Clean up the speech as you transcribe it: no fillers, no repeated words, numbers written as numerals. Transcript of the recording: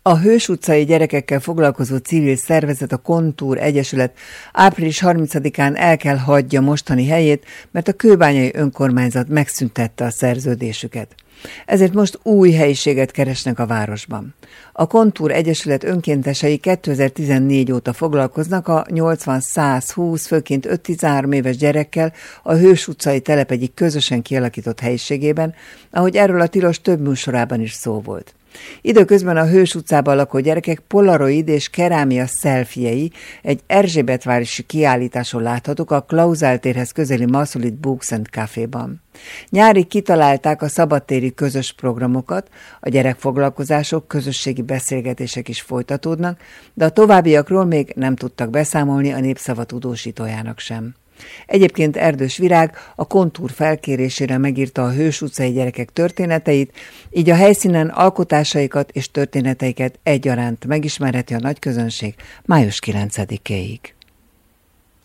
A Hős utcai gyerekekkel foglalkozó civil szervezet, a Kontúr Egyesület április 30-án el kell hagyja mostani helyét, mert a kőbányai önkormányzat megszüntette a szerződésüket. Ezért most új helyiséget keresnek a városban. A Kontúr Egyesület önkéntesei 2014 óta foglalkoznak a 80-120, főként 5-13 éves gyerekkel a Hős utcai telep egyik közösen kialakított helyiségében, ahogy erről a tilos több műsorában is szó volt. Időközben a Hős utcában lakó gyerekek polaroid és kerámia szelfiei egy erzsébetvárosi kiállításon láthatók a Klauzál térhez közeli Masszulit Books and Caféban. Nyárig kitalálták a szabadtéri közös programokat, a gyerekfoglalkozások, közösségi beszélgetések is folytatódnak, de a továbbiakról még nem tudtak beszámolni a Népszava tudósítójának sem. Egyébként Erdős Virág a Kontúr felkérésére megírta a Hős utcai gyerekek történeteit, így a helyszínen alkotásaikat és történeteiket egyaránt megismerheti a nagyközönség május 9-éig.